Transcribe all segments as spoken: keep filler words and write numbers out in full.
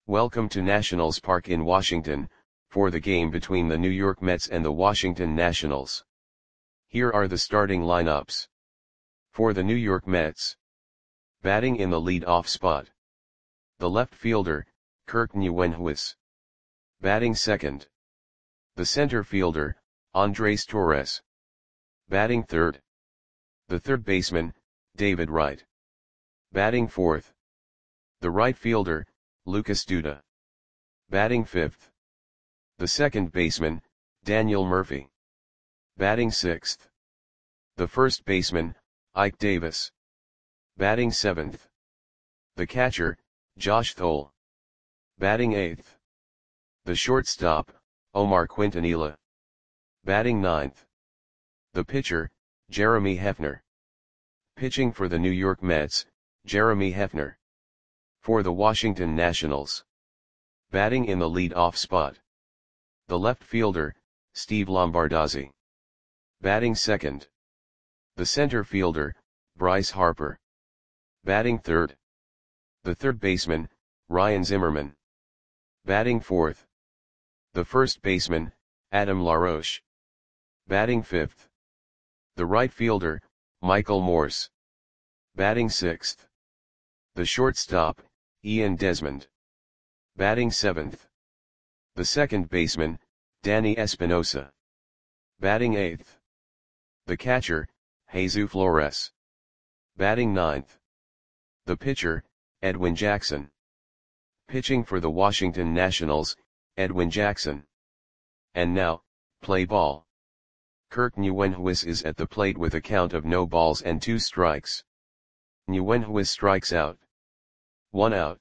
Welcome to Nationals Park in Washington, for the game between the New York Mets and the Washington Nationals. Here are the starting lineups. For the New York Mets. Batting in the lead-off spot. The left fielder, Kirk Nieuwenhuis. Batting second. The center fielder, Andres Torres. Batting third. The third baseman, David Wright. Batting fourth. The right fielder, Lucas Duda. Batting fifth. The second baseman, Daniel Murphy. Batting sixth. The first baseman, Ike Davis. Batting seventh. The catcher, Josh Thole. Batting eighth. The shortstop, Omar Quintanilla. Batting ninth. The pitcher, Jeremy Hefner. Pitching for the New York Mets, Jeremy Hefner. For the Washington Nationals. Batting in the lead-off spot. The left fielder, Steve Lombardozzi. Batting second. The center fielder, Bryce Harper. Batting third. The third baseman, Ryan Zimmerman. Batting fourth. The first baseman, Adam LaRoche. Batting fifth. The right fielder, Michael Morse. Batting sixth. The shortstop, Ian Desmond. Batting seventh. The second baseman, Danny Espinosa. Batting eighth. The catcher, Jesus Flores. Batting ninth. The pitcher, Edwin Jackson. Pitching for the Washington Nationals, Edwin Jackson. And now, play ball. Kirk Nieuwenhuis is at the plate with a count of no balls and two strikes. Nieuwenhuis strikes out. One out.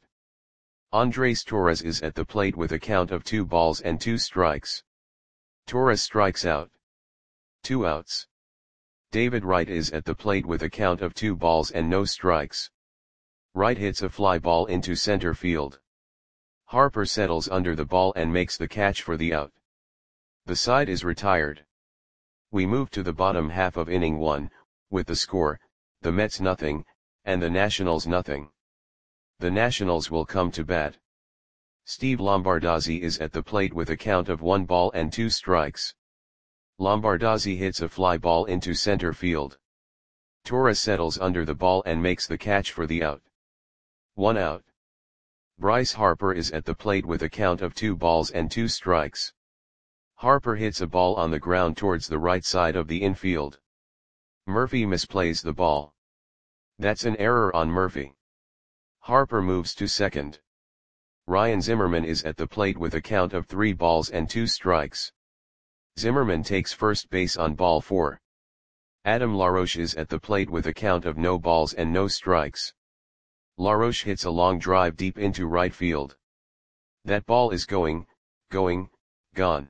Andres Torres is at the plate with a count of two balls and two strikes. Torres strikes out. Two outs. David Wright is at the plate with a count of two balls and no strikes. Wright hits a fly ball into center field. Harper settles under the ball and makes the catch for the out. The side is retired. We move to the bottom half of inning one, with the score, the Mets nothing, and the Nationals nothing. The Nationals will come to bat. Steve Lombardozzi is at the plate with a count of one ball and two strikes. Lombardozzi hits a fly ball into center field. Torres settles under the ball and makes the catch for the out. One out. Bryce Harper is at the plate with a count of two balls and two strikes. Harper hits a ball on the ground towards the right side of the infield. Murphy misplays the ball. That's an error on Murphy. Harper moves to second. Ryan Zimmerman is at the plate with a count of three balls and two strikes. Zimmerman takes first base on ball four. Adam LaRoche is at the plate with a count of no balls and no strikes. LaRoche hits a long drive deep into right field. That ball is going, going, gone.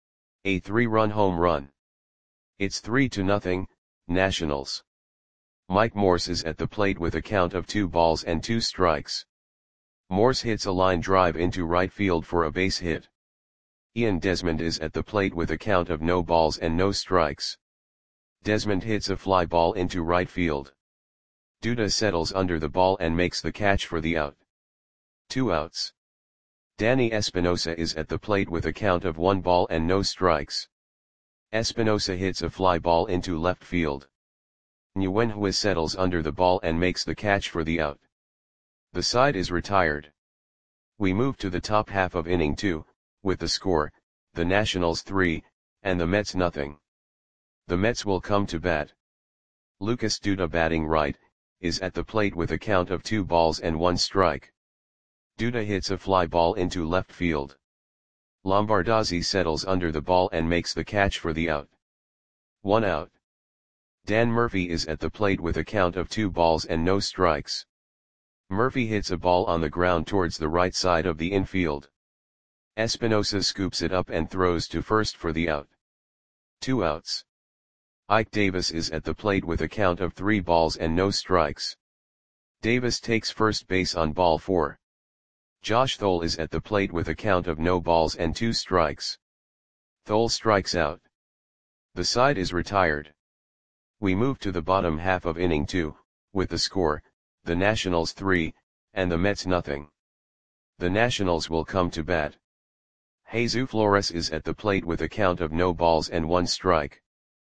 A three-run home run. It's three to nothing, Nationals. Mike Morse is at the plate with a count of two balls and two strikes. Morse hits a line drive into right field for a base hit. Ian Desmond is at the plate with a count of no balls and no strikes. Desmond hits a fly ball into right field. Duda settles under the ball and makes the catch for the out. Two outs. Danny Espinosa is at the plate with a count of one ball and no strikes. Espinosa hits a fly ball into left field. Nieuwenhuis settles under the ball and makes the catch for the out. The side is retired. We move to the top half of inning two, with the score, the Nationals three, and the Mets nothing. The Mets will come to bat. Lucas Duda batting right, is at the plate with a count of two balls and one strike. Duda hits a fly ball into left field. Lombardozzi settles under the ball and makes the catch for the out. One out. Dan Murphy is at the plate with a count of two balls and no strikes. Murphy hits a ball on the ground towards the right side of the infield. Espinosa scoops it up and throws to first for the out. Two outs. Ike Davis is at the plate with a count of three balls and no strikes. Davis takes first base on ball four. Josh Thole is at the plate with a count of no balls and two strikes. Thole strikes out. The side is retired. We move to the bottom half of inning two, with the score, the Nationals three, and the Mets nothing. The Nationals will come to bat. Jesus Flores is at the plate with a count of no balls and one strike.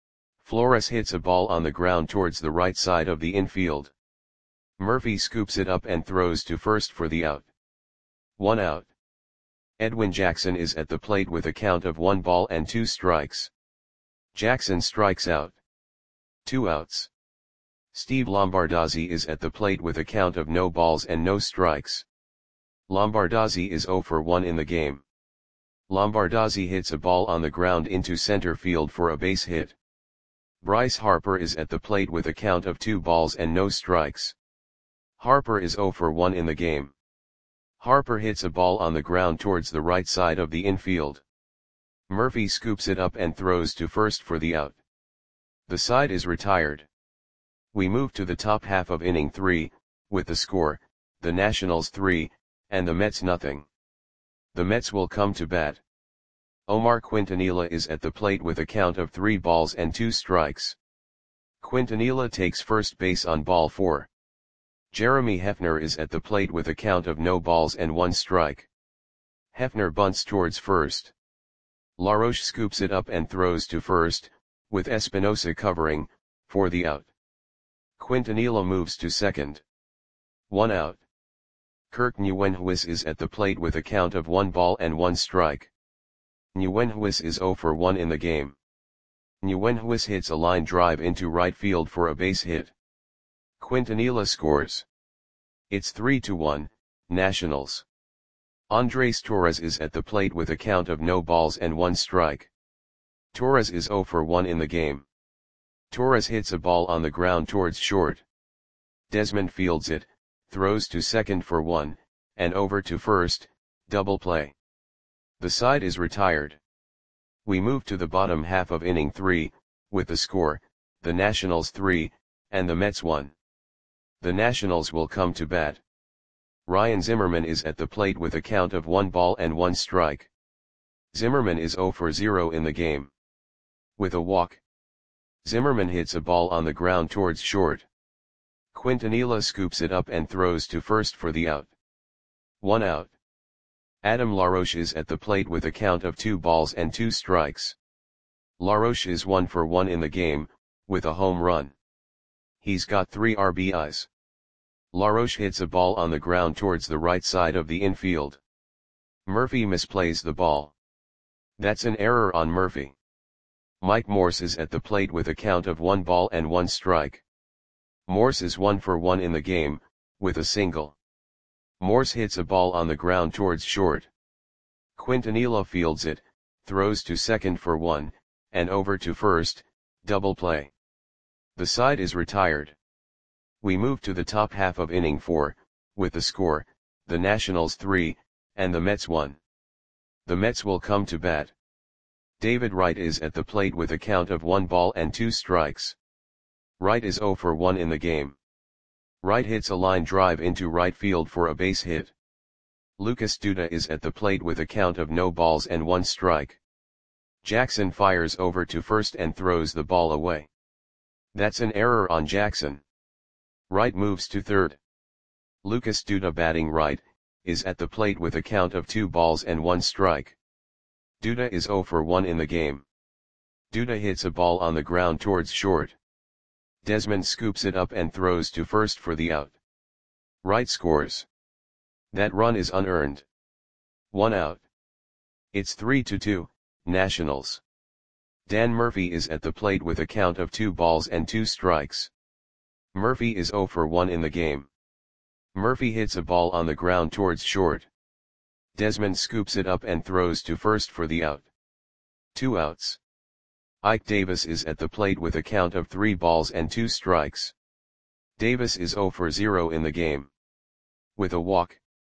Flores hits a ball on the ground towards the right side of the infield. Murphy scoops it up and throws to first for the out. One out. Edwin Jackson is at the plate with a count of one ball and two strikes. Jackson strikes out. Two outs. Steve Lombardozzi is at the plate with a count of no balls and no strikes. Lombardozzi is zero for one in the game. Lombardozzi hits a ball on the ground into center field for a base hit. Bryce Harper is at the plate with a count of two balls and no strikes. Harper is zero for one in the game. Harper hits a ball on the ground towards the right side of the infield. Murphy scoops it up and throws to first for the out. The side is retired. We move to the top half of inning three, with the score, the Nationals three, and the Mets nothing. The Mets will come to bat. Omar Quintanilla is at the plate with a count of three balls and two strikes. Quintanilla takes first base on ball four. Jeremy Hefner is at the plate with a count of no balls and one strike. Hefner bunts towards first. LaRoche scoops it up and throws to first, with Espinosa covering, for the out. Quintanilla moves to second. One out. Kirk Nguyenhuis is at the plate with a count of one ball and one strike. Nguyenhuis is zero for one in the game. Nguyenhuis hits a line drive into right field for a base hit. Quintanilla scores. It's three to one, Nationals. Andres Torres is at the plate with a count of no balls and one strike. Torres is zero for one in the game. Torres hits a ball on the ground towards short. Desmond fields it, throws to second for one, and over to first, double play. The side is retired. We move to the bottom half of inning three, with the score, the Nationals three, and the Mets one. The Nationals will come to bat. Ryan Zimmerman is at the plate with a count of one ball and one strike. Zimmerman is zero for zero in the game. With a walk. Zimmerman hits a ball on the ground towards short. Quintanilla scoops it up and throws to first for the out. One out. Adam LaRoche is at the plate with a count of two balls and two strikes. LaRoche is one for one in the game, with a home run. He's got three R B Is. LaRoche hits a ball on the ground towards the right side of the infield. Murphy misplays the ball. That's an error on Murphy. Mike Morse is at the plate with a count of one ball and one strike. Morse is one for one in the game, with a single. Morse hits a ball on the ground towards short. Quintanilla fields it, throws to second for one, and over to first, double play. The side is retired. We move to the top half of inning four, with the score, the Nationals three, and the Mets one. The Mets will come to bat. David Wright is at the plate with a count of one ball and two strikes. Wright is zero for one in the game. Wright hits a line drive into right field for a base hit. Lucas Duda is at the plate with a count of no balls and one strike. Jackson fires over to first and throws the ball away. That's an error on Jackson. Wright moves to third. Lucas Duda, batting right, is at the plate with a count of two balls and one strike. Duda is zero for one in the game. Duda hits a ball on the ground towards short. Desmond scoops it up and throws to first for the out. Wright scores. That run is unearned. One out. It's three to two, Nationals. Dan Murphy is at the plate with a count of two balls and two strikes. Murphy is zero for one in the game. Murphy hits a ball on the ground towards short. Desmond scoops it up and throws to first for the out. Two outs. Ike Davis is at the plate with a count of three balls and two strikes. Davis is zero for zero in the game. With a walk.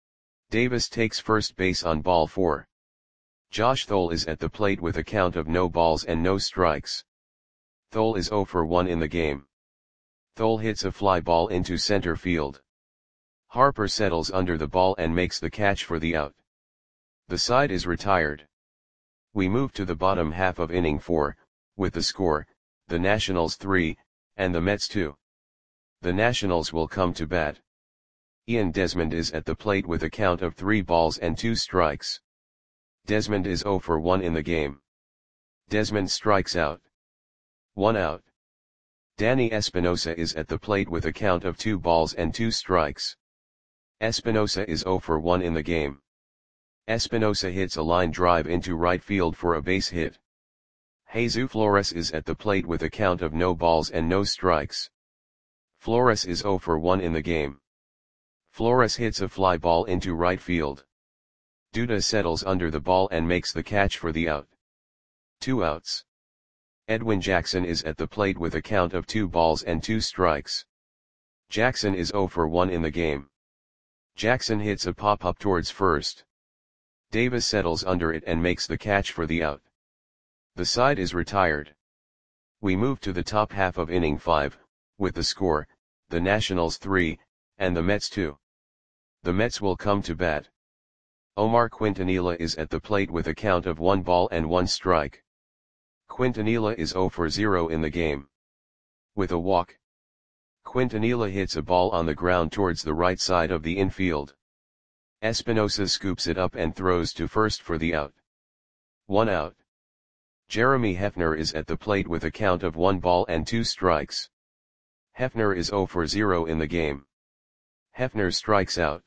Davis takes first base on ball four. Josh Thole is at the plate with a count of no balls and no strikes. Thole is zero for one in the game. Thole hits a fly ball into center field. Harper settles under the ball and makes the catch for the out. The side is retired. We move to the bottom half of inning four, with the score, the Nationals three, and the Mets two. The Nationals will come to bat. Ian Desmond is at the plate with a count of three balls and two strikes. Desmond is zero for one in the game. Desmond strikes out. One out. Danny Espinosa is at the plate with a count of two balls and two strikes. Espinosa is zero for one in the game. Espinosa hits a line drive into right field for a base hit. Jesus Flores is at the plate with a count of no balls and no strikes. Flores is zero for one in the game. Flores hits a fly ball into right field. Duda settles under the ball and makes the catch for the out. Two outs. Edwin Jackson is at the plate with a count of two balls and two strikes. Jackson is zero for one in the game. Jackson hits a pop-up towards first. Davis settles under it and makes the catch for the out. The side is retired. We move to the top half of inning five, with the score, the Nationals three, and the Mets two. The Mets will come to bat. Omar Quintanilla is at the plate with a count of one ball and one strike. Quintanilla is zero for zero in the game. With a walk. Quintanilla hits a ball on the ground towards the right side of the infield. Espinosa scoops it up and throws to first for the out. One out. Jeremy Hefner is at the plate with a count of one ball and two strikes. Hefner is zero for zero in the game. Hefner strikes out.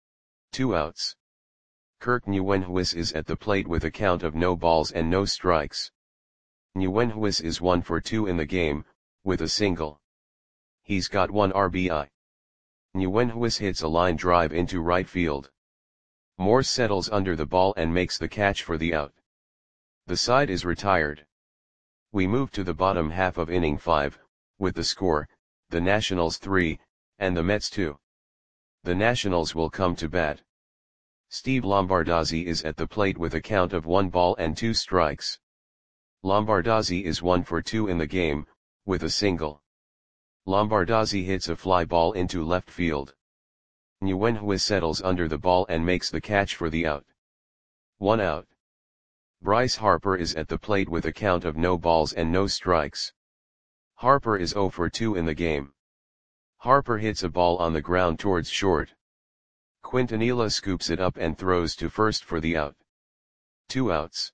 Two outs. Kirk Nguyenhuis is at the plate with a count of no balls and no strikes. Nguyenhuis is one for two in the game, with a single. He's got one R B I. Nguyenhuis hits a line drive into right field. Morse settles under the ball and makes the catch for the out. The side is retired. We move to the bottom half of inning five, with the score, the Nationals three, and the Mets two. The Nationals will come to bat. Steve Lombardozzi is at the plate with a count of one ball and two strikes. Lombardozzi is one for two in the game, with a single. Lombardozzi hits a fly ball into left field. Nguyenhuis settles under the ball and makes the catch for the out. One out. Bryce Harper is at the plate with a count of no balls and no strikes. Harper is zero for two in the game. Harper hits a ball on the ground towards short. Quintanilla scoops it up and throws to first for the out. Two outs.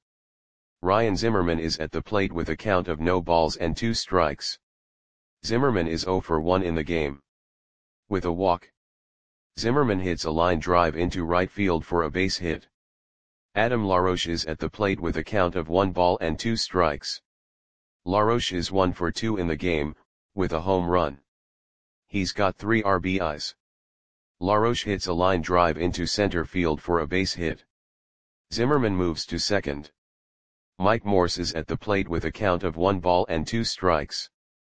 Ryan Zimmerman is at the plate with a count of no balls and two strikes. Zimmerman is zero for one in the game. With a walk. Zimmerman hits a line drive into right field for a base hit. Adam LaRoche is at the plate with a count of one ball and two strikes. LaRoche is one for two in the game, with a home run. He's got three R B Is. LaRoche hits a line drive into center field for a base hit. Zimmerman moves to second. Mike Morse is at the plate with a count of one ball and two strikes.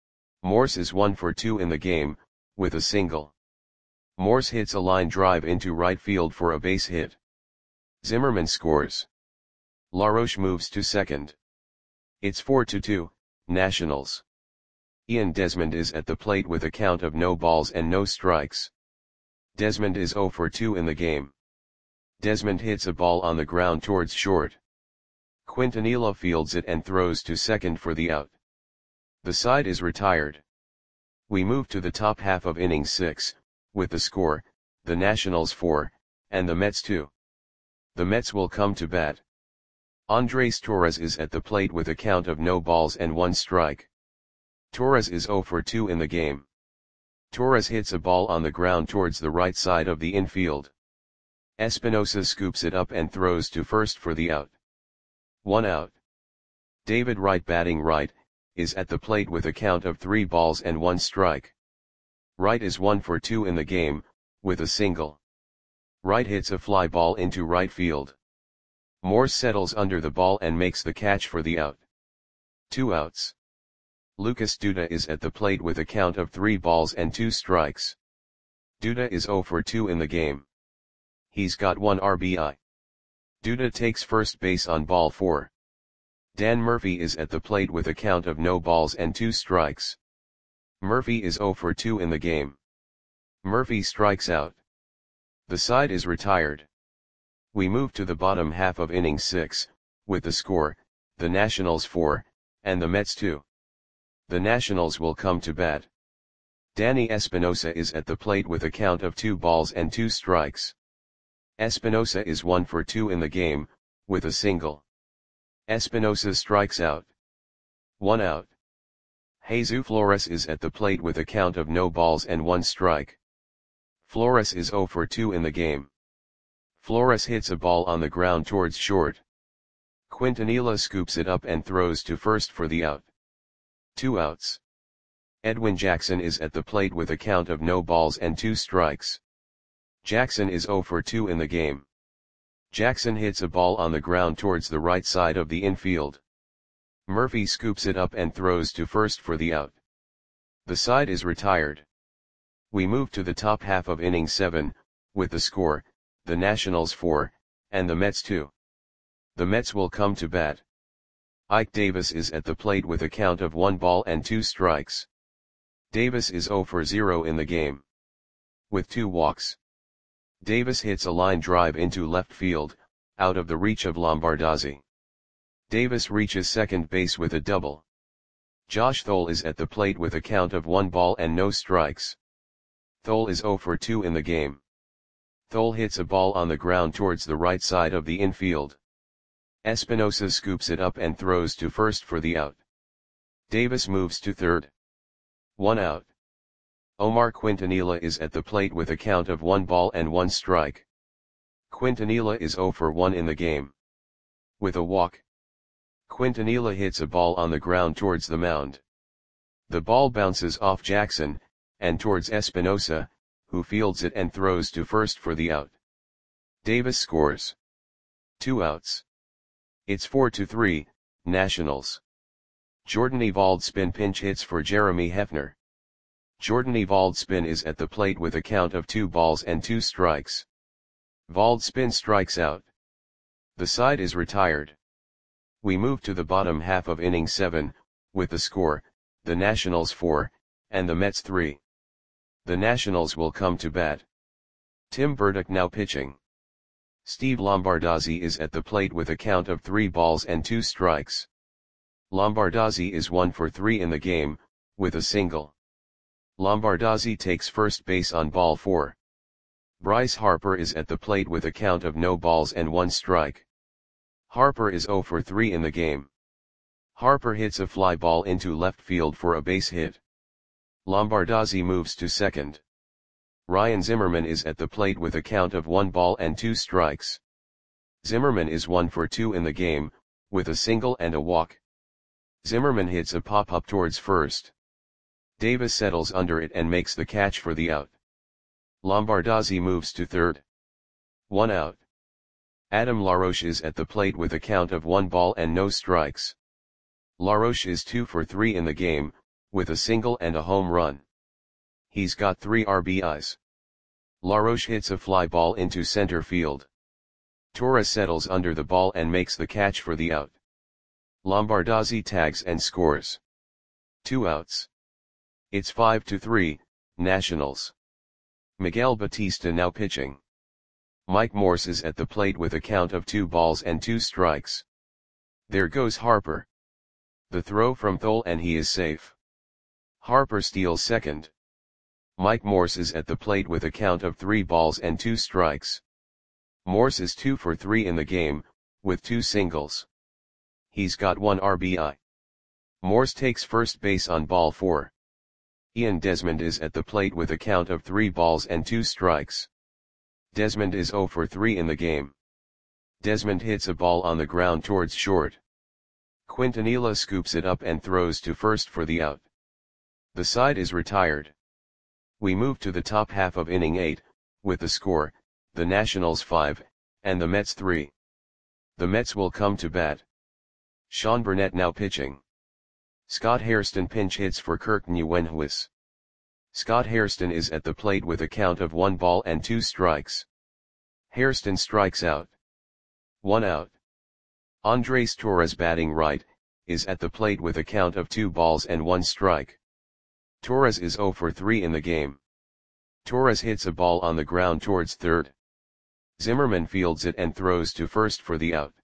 Morse is one for two in the game, with a single. Morse hits a line drive into right field for a base hit. Zimmerman scores. LaRoche moves to second. It's four to two, Nationals. Ian Desmond is at the plate with a count of no balls and no strikes. Desmond is zero for two in the game. Desmond hits a ball on the ground towards short. Quintanilla fields it and throws to second for the out. The side is retired. We move to the top half of inning six, with the score, the Nationals four, and the Mets two. The Mets will come to bat. Andres Torres is at the plate with a count of no balls and one strike. Torres is zero for two in the game. Torres hits a ball on the ground towards the right side of the infield. Espinosa scoops it up and throws to first for the out. One out. David Wright, batting right, is at the plate with a count of three balls and one strike. Wright is one for two in the game, with a single. Wright hits a fly ball into right field. Morse settles under the ball and makes the catch for the out. Two outs. Lucas Duda is at the plate with a count of three balls and two strikes. Duda is zero for two in the game. He's got one R B I. Duda takes first base on ball four. Dan Murphy is at the plate with a count of no balls and two strikes. Murphy is zero for two in the game. Murphy strikes out. The side is retired. We move to the bottom half of inning six, with the score, the Nationals four, and the Mets two. The Nationals will come to bat. Danny Espinosa is at the plate with a count of two balls and two strikes. Espinosa is one for two in the game, with a single. Espinosa strikes out. One out. Jesus Flores is at the plate with a count of no balls and one strike. Flores is zero for two in the game. Flores hits a ball on the ground towards short. Quintanilla scoops it up and throws to first for the out. Two outs. Edwin Jackson is at the plate with a count of no balls and two strikes. Jackson is zero for two in the game. Jackson hits a ball on the ground towards the right side of the infield. Murphy scoops it up and throws to first for the out. The side is retired. We move to the top half of inning seven, with the score, the Nationals four, and the Mets two. The Mets will come to bat. Ike Davis is at the plate with a count of one ball and two strikes. Davis is zero for zero in the game. With two walks. Davis hits a line drive into left field, out of the reach of Lombardozzi. Davis reaches second base with a double. Josh Thole is at the plate with a count of one ball and no strikes. Thole is zero for two in the game. Thole hits a ball on the ground towards the right side of the infield. Espinosa scoops it up and throws to first for the out. Davis moves to third. One out. Omar Quintanilla is at the plate with a count of one ball and one strike. Quintanilla is zero for one in the game. With a walk. Quintanilla hits a ball on the ground towards the mound. The ball bounces off Jackson, and towards Espinosa, who fields it and throws to first for the out. Davis scores. Two outs. It's four to three, Nationals. Jordan Evalds-Spin pinch hits for Jeremy Hefner. Jordan Evalds-Spin is at the plate with a count of two balls and two strikes. Evalds-Spin strikes out. The side is retired. We move to the bottom half of inning seven, with the score, the Nationals four, and the Mets three. The Nationals will come to bat. Tim Burdick now pitching. Steve Lombardozzi is at the plate with a count of three balls and two strikes. Lombardozzi is one for three in the game, with a single. Lombardozzi takes first base on ball four. Bryce Harper is at the plate with a count of no balls and one strike. Harper is zero for three in the game. Harper hits a fly ball into left field for a base hit. Lombardozzi moves to second. Ryan Zimmerman is at the plate with a count of one ball and two strikes. Zimmerman is one for two in the game, with a single and a walk. Zimmerman hits a pop-up towards first. Davis settles under it and makes the catch for the out. Lombardozzi moves to third. One out. Adam LaRoche is at the plate with a count of one ball and no strikes. LaRoche is two for three in the game, with a single and a home run. He's got three R B Is. LaRoche hits a fly ball into center field. Torres settles under the ball and makes the catch for the out. Lombardozzi tags and scores. Two outs. It's five to three, Nationals. Miguel Batista now pitching. Mike Morse is at the plate with a count of two balls and two strikes. There goes Harper. The throw from Thole and he is safe. Harper steals second. Mike Morse is at the plate with a count of three balls and two strikes. Morse is two for three in the game, with two singles. He's got one R B I. Morse takes first base on ball four. Ian Desmond is at the plate with a count of three balls and two strikes. Desmond is zero for three in the game. Desmond hits a ball on the ground towards short. Quintanilla scoops it up and throws to first for the out. The side is retired. We move to the top half of inning eight, with the score, the Nationals five, and the Mets three. The Mets will come to bat. Sean Burnett now pitching. Scott Hairston pinch hits for Kirk Nguyenhuis. Scott Hairston is at the plate with a count of one ball and two strikes. Hairston strikes out. One out. Andres Torres batting right, is at the plate with a count of two balls and one strike. Torres is zero for three in the game. Torres hits a ball on the ground towards third. Zimmerman fields it and throws to first for the out.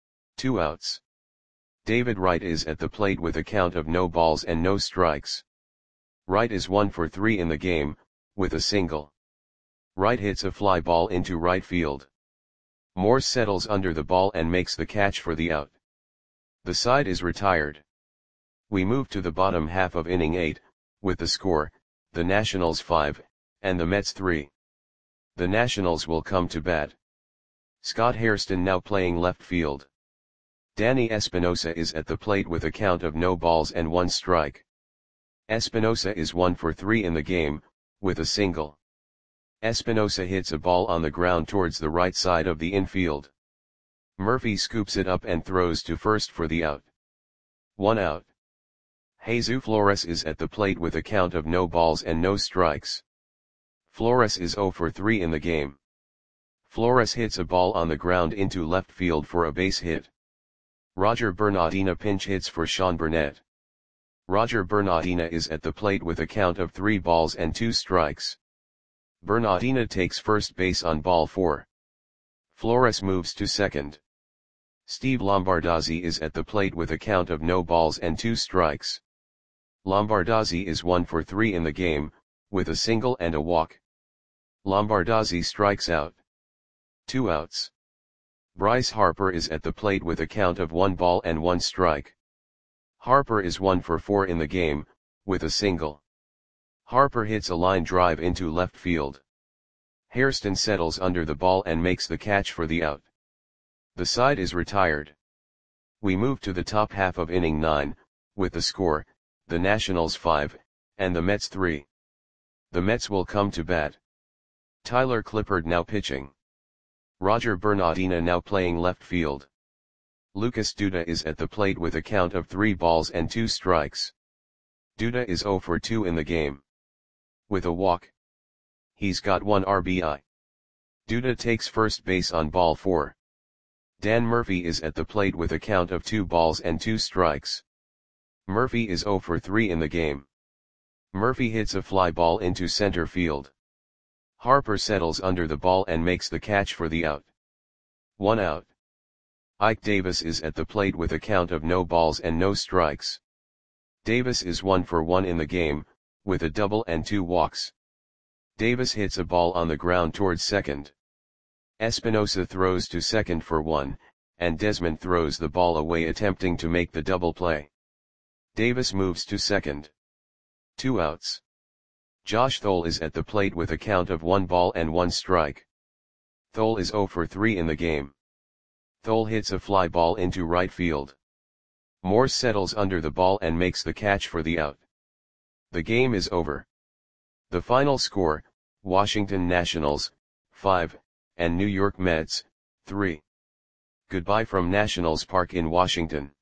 Two outs. David Wright is at the plate with a count of no balls and no strikes. Wright is one for three in the game, with a single. Wright hits a fly ball into right field. Morse settles under the ball and makes the catch for the out. The side is retired. We move to the bottom half of inning eight, with the score, the Nationals five, and the Mets three. The Nationals will come to bat. Scott Hairston now playing left field. Danny Espinosa is at the plate with a count of no balls and one strike. Espinosa is one for three in the game, with a single. Espinosa hits a ball on the ground towards the right side of the infield. Murphy scoops it up and throws to first for the out. One out. Jesus Flores is at the plate with a count of no balls and no strikes. Flores is zero for three in the game. Flores hits a ball on the ground into left field for a base hit. Roger Bernardina pinch hits for Sean Burnett. Roger Bernardina is at the plate with a count of three balls and two strikes. Bernardina takes first base on ball four. Flores moves to second. Steve Lombardozzi is at the plate with a count of no balls and two strikes. Lombardozzi is one for three in the game, with a single and a walk. Lombardozzi strikes out. Two outs. Bryce Harper is at the plate with a count of one ball and one strike. Harper is one for four in the game, with a single. Harper hits a line drive into left field. Hairston settles under the ball and makes the catch for the out. The side is retired. We move to the top half of inning nine, with the score, the Nationals five, and the Mets three. The Mets will come to bat. Tyler Clippard now pitching. Roger Bernardina now playing left field. Lucas Duda is at the plate with a count of three balls and two strikes. Duda is zero for two in the game. With a walk. He's got one R B I. Duda takes first base on ball four. Dan Murphy is at the plate with a count of two balls and two strikes. Murphy is zero for three in the game. Murphy hits a fly ball into center field. Harper settles under the ball and makes the catch for the out. One out. Ike Davis is at the plate with a count of no balls and no strikes. Davis is one for one in the game, with a double and two walks. Davis hits a ball on the ground towards second. Espinosa throws to second for one, and Desmond throws the ball away attempting to make the double play. Davis moves to second. Two outs. Josh Thole is at the plate with a count of one ball and one strike. Thole is zero for three in the game. Thole hits a fly ball into right field. Morse settles under the ball and makes the catch for the out. The game is over. The final score, Washington Nationals, five, and New York Mets, three. Goodbye from Nationals Park in Washington.